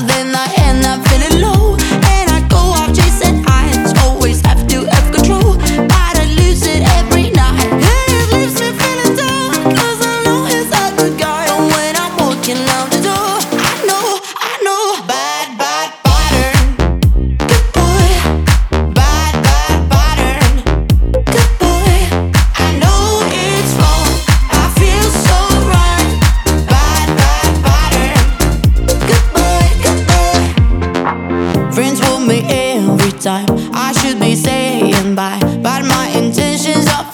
then I end up feeling low, and I go out chasing highs. Always have to have control, but I lose it every night. It leaves me feeling down, 'cause I know he's a good guy. And when I'm walking out the door, I know, bad, bad pattern. Good boy, bad, bad pattern. Good boy, I know it's wrong, I feel so right. Bad, bad pattern. Good boy, good boy. Friends want me every time,